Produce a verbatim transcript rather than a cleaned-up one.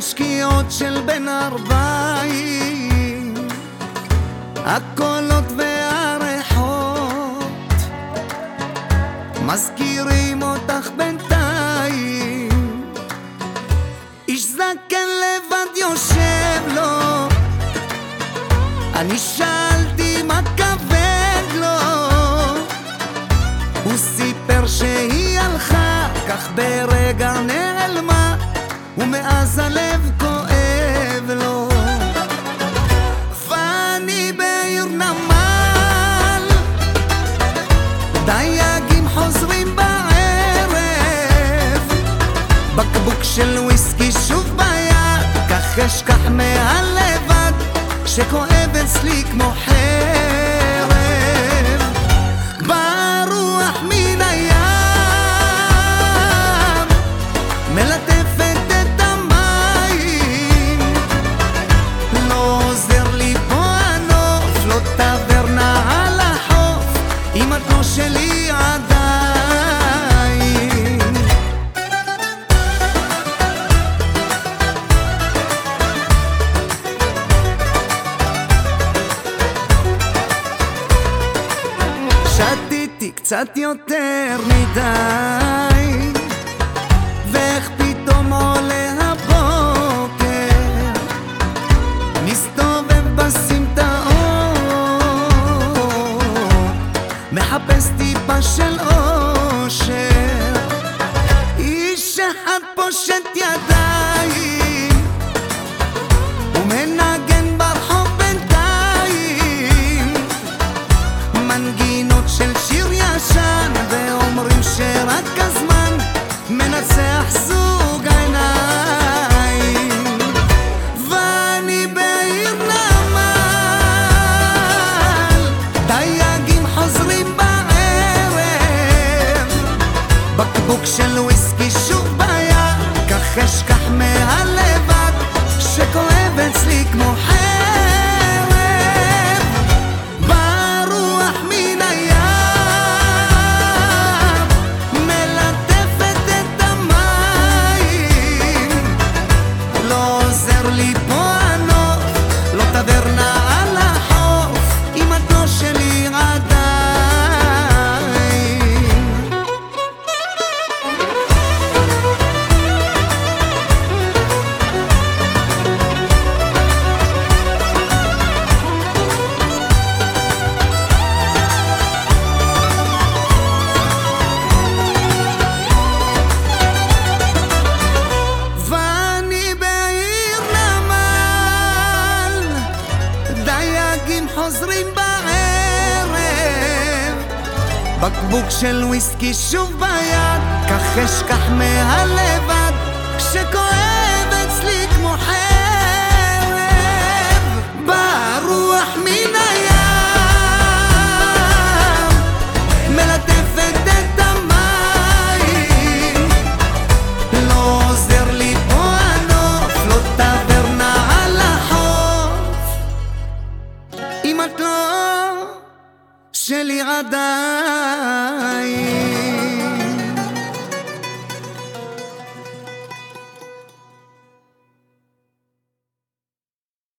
שקיעות של בן ארבעים, הקולות והריחות מזכירים אותך בינתיים. איש זקן לבד יושב לו, אני שאלתי מה כבד לו, הוא סיפר שהיא הלכה, כך ברגע נעלמה, ומאז הלב כואב לו. ואני בעיר נמל, דייגים חוזרים בערב, בקבוק של וויסקי שוב ביד, כך אשכח מהלבד שכואב אצלי כמו חרב. ברוח מן הים מלטפת את המים, לא עוזר לי פה הנוף, לא טברנה על החוף, אם את לא שלי עדיין. שתיתי קצת יותר מדי, ואיך פתאום עולה הבוקר, מסתובב בסמטאות, מחפש טיפה של אושר. איש אחד פושט ידיים ומנגן ברחוב בינתיים מנגינות של שיר ישן, ואומרים שרק הזמן מנצח זוג עיניים. ואני בעיר נמל, דייגים חוזרים בערב, בקבוק של וויסקי שוב ביד, כך אשכח מהלבד שכואב אצלי כמו חרב. ברוח מן הים מלטפת את המים, לא עוזר לי פה הנוף, לא טברנה על החוף, אם את לא שלי עדיין. חוזרים בערב, בקבוק של וויסקי שוב ביד, כך אשכח מהלבד שכואב אצלי כמו חרב. ברוח מן הים מלטפת את המים, לא עוזר לי פה הנוף, לא טברנה על החוף, אם את לא שלי עדיין.